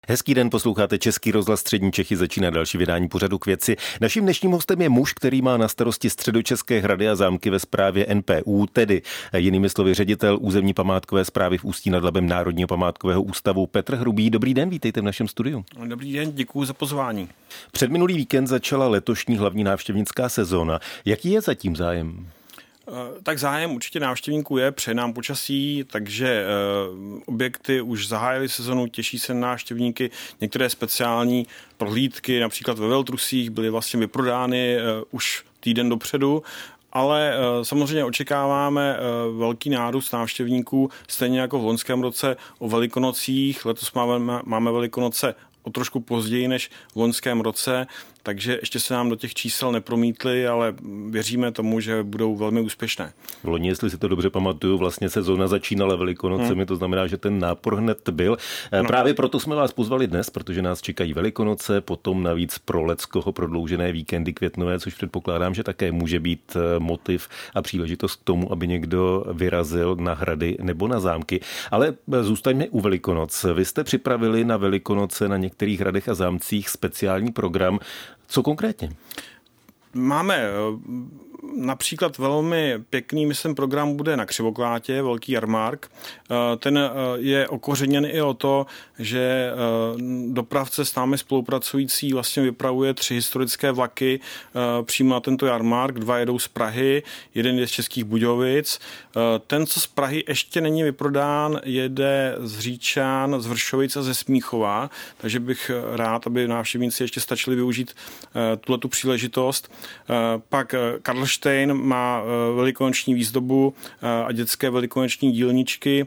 Hezký den, posloucháte Český rozhlas Střední Čechy, začíná další vydání pořadu K věci. Naším dnešním hostem je muž, který má na starosti středočeské hrady a zámky ve správě NPÚ, tedy jinými slovy ředitel územní památkové správy v Ústí nad Labem Národního památkového ústavu Petr Hrubý. Dobrý den, vítejte v našem studiu. Dobrý den, děkuji za pozvání. Předminulý víkend začala letošní hlavní návštěvnická sezóna. Jaký je zatím zájem? Tak zájem určitě návštěvníků je, přeje nám počasí, takže objekty už zahájily sezonu, těší se na návštěvníky. Některé speciální prohlídky, například ve Veltrusích, byly vlastně vyprodány už týden dopředu. Ale samozřejmě očekáváme velký nárůst návštěvníků, stejně jako v loňském roce o Velikonocích. Letos máme Velikonoce o trošku později než v loňském roce, takže ještě se nám do těch čísel nepromítly, ale věříme tomu, že budou velmi úspěšné. V loni, jestli si to dobře pamatuju, vlastně sezóna začínala Velikonocemi, to znamená, že ten nápor hned byl. No. Právě proto jsme vás pozvali dnes, protože nás čekají Velikonoce, potom navíc pro Leckoho prodloužené víkendy květnové, což předpokládám, že také může být motiv a příležitost k tomu, aby někdo vyrazil na hrady nebo na zámky. Ale zůstaňme u Velikonoc. Vy jste připravili na Velikonoce na některých hradech a zámcích speciální program. Co konkrétně? Máme například velmi pěkný, myslím, program bude na Křivoklátě, velký jarmark. Ten je okořeněn i o to, že dopravce s námi spolupracující vlastně vypravuje 3 historické vlaky přímo na tento jarmark. 2 jedou z Prahy, jeden je z Českých Budějovic. Ten, co z Prahy ještě není vyprodán, jede z Říčan, z Vršovic a ze Smíchova, takže bych rád, aby návštěvníci ještě stačili využít tuhletu příležitost. Pak Karlštejn má velikonoční výzdobu a dětské velikonoční dílničky.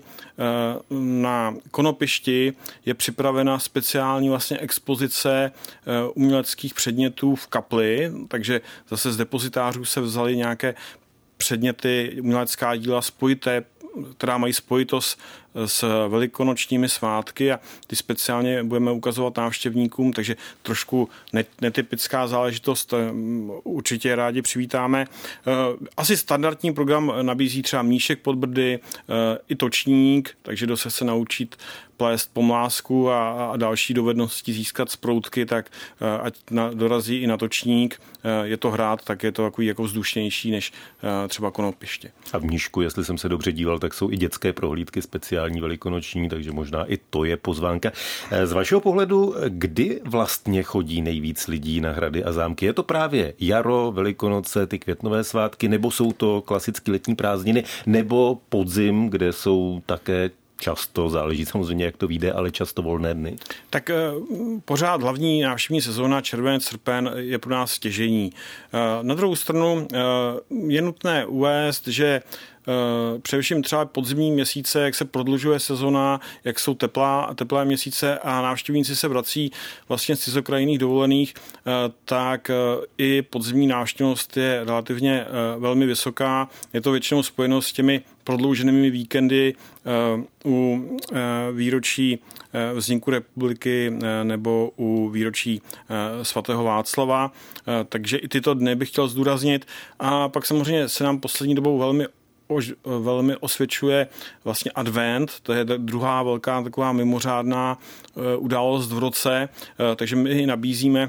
Na Konopišti je připravena speciální vlastně expozice uměleckých předmětů v kapli, takže zase z depozitářů se vzaly nějaké předměty, umělecká díla spojité, která mají spojitost s velikonočními svátky a ty speciálně budeme ukazovat návštěvníkům, takže trošku netypická záležitost, určitě rádi přivítáme. Asi standardní program nabízí třeba Mníšek pod Brdy, i točník, takže kdo se chce naučit plést pomlásku a další dovednosti získat z proutky, tak ať dorazí i na točník. Je to hrad, tak je to takový jako vzdušnější než třeba Konopiště. A v Mníšku, jestli jsem se dobře díval, tak jsou i dětské prohlídky speciální velikonoční, takže možná i to je pozvánka. Z vašeho pohledu, kdy vlastně chodí nejvíc lidí na hrady a zámky? Je to právě jaro, Velikonoce, ty květnové svátky, nebo jsou to klasické letní prázdniny, nebo podzim, kde jsou také často, záleží samozřejmě, jak to vyjde, ale často volné dny? Tak pořád hlavní návštěvní sezóna červenec, srpen je pro nás stěžejní. Na druhou stranu je nutné uvést, že především třeba podzimní měsíce, jak se prodlužuje sezona, jak jsou teplé měsíce a návštěvníci se vrací vlastně z cizokrajinných dovolených, tak i podzimní návštěvnost je relativně velmi vysoká. Je to většinou spojeno s těmi prodlouženými víkendy u výročí vzniku republiky nebo u výročí svatého Václava. Takže i tyto dny bych chtěl zdůraznit. A pak samozřejmě se nám poslední dobou velmi osvědčuje vlastně advent, to je druhá velká taková mimořádná událost v roce, takže my nabízíme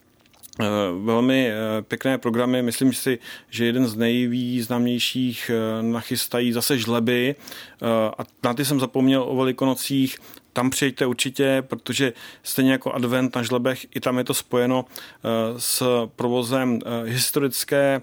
velmi pěkné programy. Myslím si, že jeden z nejvýznamnějších nachystají zase žleby a na ty jsem zapomněl o Velikonocích. Tam přijďte určitě, protože stejně jako advent na žlebech, i tam je to spojeno s provozem historické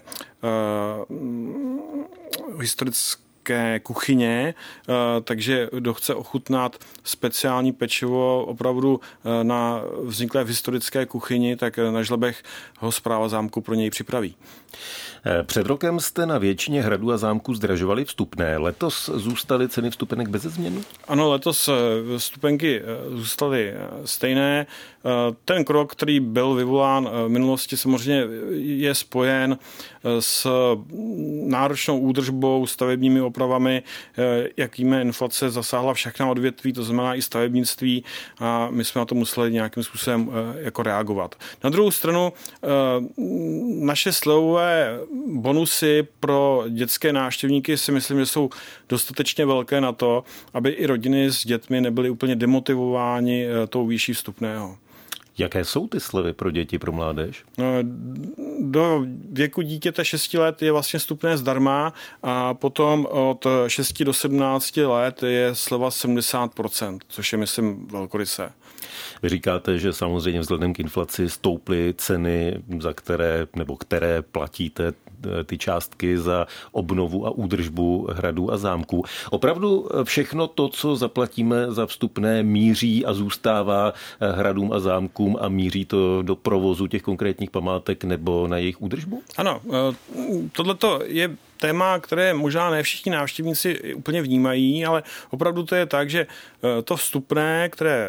kuchyně, takže kdo chce ochutnat speciální pečivo opravdu na vzniklé v historické kuchyni, tak na žlebech ho správa zámku pro něj připraví. Před rokem jste na většině hradů a zámků zdražovali vstupné. Letos zůstaly ceny vstupenek beze změny? Ano, letos vstupenky zůstaly stejné. Ten krok, který byl vyvolán v minulosti, samozřejmě je spojen s náročnou údržbou, stavebními opravami. Jak víme, inflace zasáhla všechna odvětví, to znamená i stavebnictví, a my jsme na to museli nějakým způsobem jako reagovat. Na druhou stranu naše slevové bonusy pro dětské návštěvníky si myslím, že jsou dostatečně velké na to, aby i rodiny s dětmi nebyly úplně demotivováni tou výší vstupného. Jaké jsou ty slevy pro děti, pro mládež? Do věku dítěte 6 let je vlastně vstupné zdarma a potom od 6 do 17 let je sleva 70%, což je, myslím, velkorysé. Vy říkáte, že samozřejmě vzhledem k inflaci stouply ceny, za které platíte ty částky za obnovu a údržbu hradů a zámků. Opravdu všechno to, co zaplatíme za vstupné, míří a zůstává hradům a zámkům a míří to do provozu těch konkrétních památek nebo na jejich údržbu? Ano, tohleto je téma, které možná ne všichni návštěvníci úplně vnímají, ale opravdu to je tak, že to vstupné, které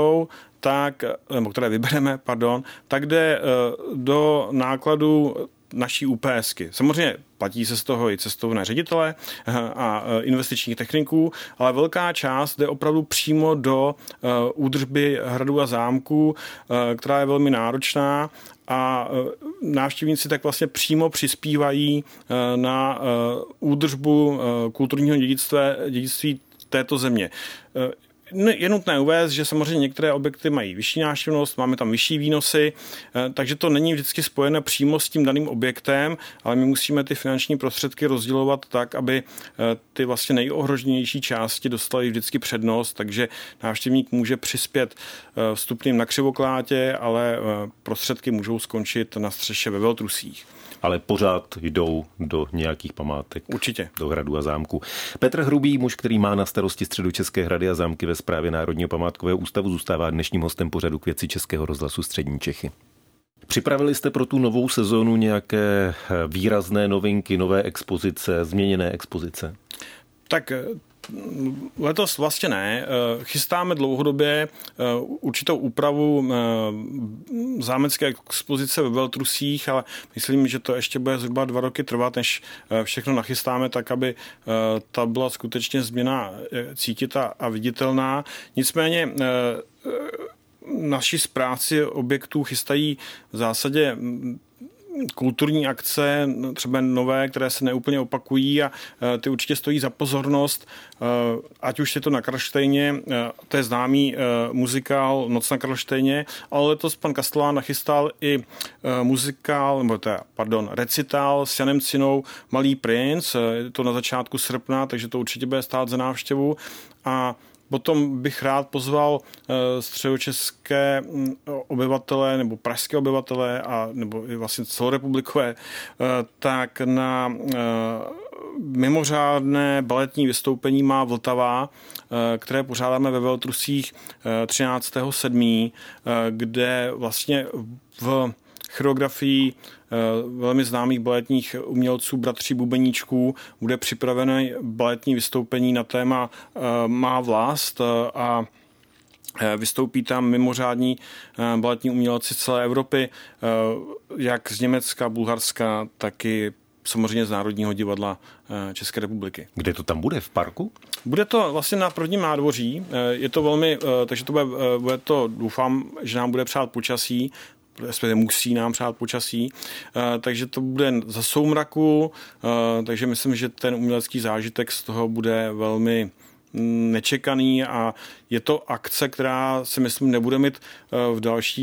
vybereme, tak jde do nákladu naší UPSky. Samozřejmě platí se z toho i cestovné ředitele a investičních techniků, ale velká část jde opravdu přímo do údržby hradů a zámků, která je velmi náročná, a návštěvníci tak vlastně přímo přispívají na údržbu kulturního dědictví této země. Je nutné uvést, že samozřejmě některé objekty mají vyšší návštěvnost, máme tam vyšší výnosy, takže to není vždycky spojené přímo s tím daným objektem, ale my musíme ty finanční prostředky rozdělovat tak, aby ty vlastně nejohroženější části dostaly vždycky přednost, takže návštěvník může přispět vstupným na Křivoklátě, ale prostředky můžou skončit na střeše ve Veltrusích. Ale pořád jdou do nějakých památek. Určitě. Do hradů a zámků. Petr Hrubý, muž, který má na starosti Středočeské hrady a zámky ve správě Národního památkového ústavu, zůstává dnešním hostem pořadu K věci Českého rozhlasu Střední Čechy. Připravili jste pro tu novou sezónu nějaké výrazné novinky, nové expozice, změněné expozice? Tak letos vlastně ne. Chystáme dlouhodobě určitou úpravu zámecké expozice ve Veltrusích, ale myslím, že to ještě bude zhruba 2 roky trvat, než všechno nachystáme tak, aby ta byla skutečně změna cítita a viditelná. Nicméně naši správci objektů chystají v zásadě kulturní akce, třeba nové, které se neúplně opakují, a ty určitě stojí za pozornost, ať už je to na Karlštejně, to je známý muzikál Noc na Karlštejně, ale letos pan Kastelán nachystal i recitál s Janem Cinou Malý princ, je to na začátku srpna, takže to určitě bude stát za návštěvu. A potom bych rád pozval středočeské obyvatele nebo pražské obyvatele a nebo i vlastně celorepublikové tak na mimořádné baletní vystoupení Má Vltava, které pořádáme ve Veltrusích 13.7., kde vlastně v choreografii velmi známých baletních umělců Bratří Bubeníčků bude připravené baletní vystoupení na téma Má vlast a vystoupí tam mimořádní baletní umělci z celé Evropy, jak z Německa, Bulharska, tak i samozřejmě z Národního divadla České republiky. Kde to tam bude? V parku? Bude to vlastně na prvním nádvoří. Je to velmi, takže to bude to, doufám, že nám bude přát počasí, respektive musí nám přát počasí, takže to bude za soumraku, takže myslím, že ten umělecký zážitek z toho bude velmi nečekaný a je to akce, která si myslím nebude mít v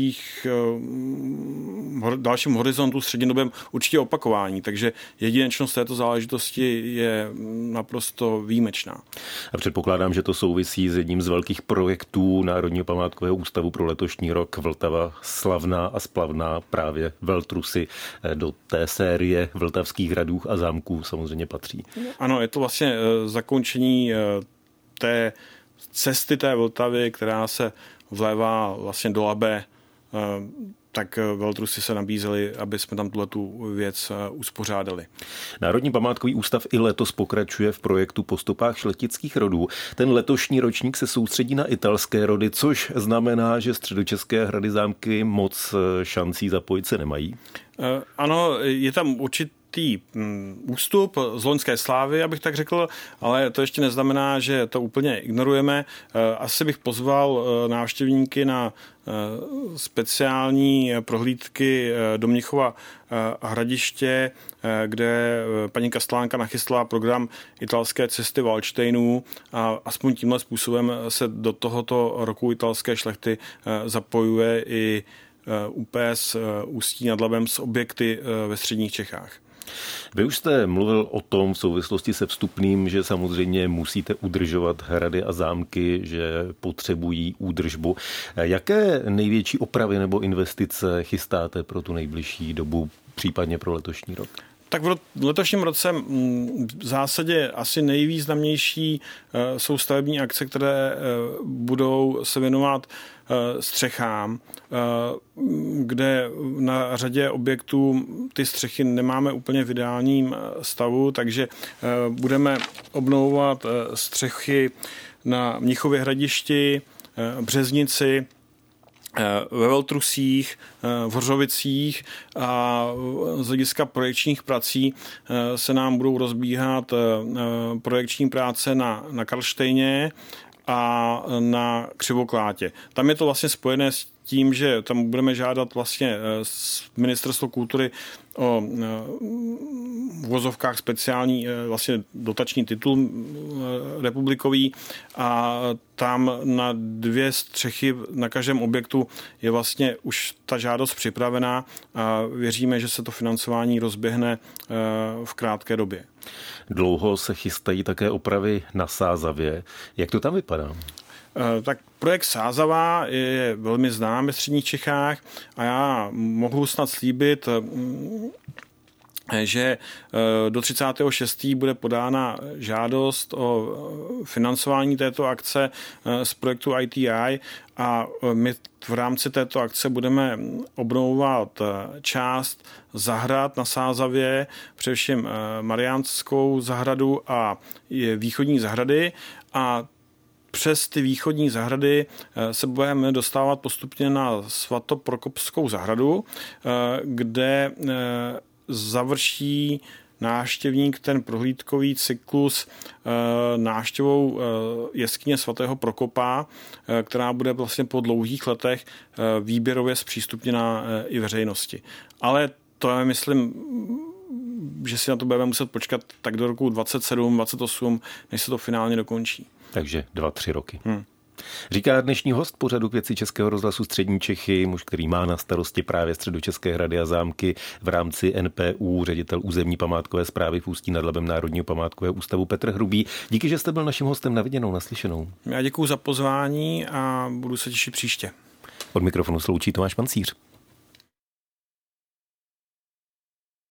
dalším horizontu střednědobém určitě opakování, takže jedinečnost této záležitosti je naprosto výjimečná. A předpokládám, že to souvisí s jedním z velkých projektů Národního památkového ústavu pro letošní rok Vltava slavná a splavná, právě Veltrusy do té série vltavských hradů a zámků samozřejmě patří. Ano, je to vlastně zakončení té cesty té Vltavy, která se vlévá vlastně do Labe, tak Veltrusy se nabízeli, aby jsme tam tuhletu věc uspořádali. Národní památkový ústav i letos pokračuje v projektu Po stopách šlechtických rodů. Ten letošní ročník se soustředí na italské rody, což znamená, že středočeské hrady zámky moc šancí zapojit se nemají. Ano, je tam určitý určitý ústup z loňské slávy, abych tak řekl, ale to ještě neznamená, že to úplně ignorujeme. Asi bych pozval návštěvníky na speciální prohlídky do Mnichova Hradiště, kde paní Kastlánka nachystala program italské cesty Valdštejnů a aspoň tímhle způsobem se do tohoto roku italské šlechty zapojuje i UPS Ústí nad Labem s objekty ve středních Čechách. Vy už jste mluvil o tom v souvislosti se vstupným, že samozřejmě musíte udržovat hrady a zámky, že potřebují údržbu. Jaké největší opravy nebo investice chystáte pro tu nejbližší dobu, případně pro letošní rok? Tak v letošním roce v zásadě asi nejvýznamnější jsou stavební akce, které budou se věnovat střechám, kde na řadě objektů ty střechy nemáme úplně v ideálním stavu, takže budeme obnovovat střechy na Mnichově Hradišti, Březnici, ve Veltrusích, v Hořovicích a z hlediska projekčních prací se nám budou rozbíhat projekční práce na Karlštejně a na Křivoklátě. Tam je to vlastně spojené s tím, že tam budeme žádat vlastně Ministerstvo kultury o v vozovkách speciální vlastně dotační titul republikový a tam na 2 střechy na každém objektu je vlastně už ta žádost připravená a věříme, že se to financování rozběhne v krátké době. Dlouho se chystají také opravy na Sázavě. Jak to tam vypadá? Tak projekt Sázava je velmi znám ve středních Čechách a já mohu snad slíbit, že do 36. bude podána žádost o financování této akce z projektu ITI a my v rámci této akce budeme obnovovat část zahrad na Sázavě, především Mariánskou zahradu a východní zahrady a přes ty východní zahrady se budeme dostávat postupně na Svatoprokopskou zahradu, kde završí návštěvník ten prohlídkový cyklus návštěvou jeskyně svatého Prokopa, která bude vlastně po dlouhých letech výběrově zpřístupněna i veřejnosti. Ale to je, myslím, že si na to budeme muset počkat tak do roku 27, 28, než se to finálně dokončí. Takže 2-3 roky. Říká dnešní host pořadu K věci Českého rozhlasu Střední Čechy, muž, který má na starosti právě středočeské hrady a zámky v rámci NPÚ, ředitel územní památkové správy v Ústí nad Labem Národního památkového ústavu Petr Hrubý. Díky, že jste byl naším hostem. Na viděnou, naslyšenou. Já děkuju za pozvání a budu se těšit příště. Od mikrofonu se loučí Tomáš Pancíř.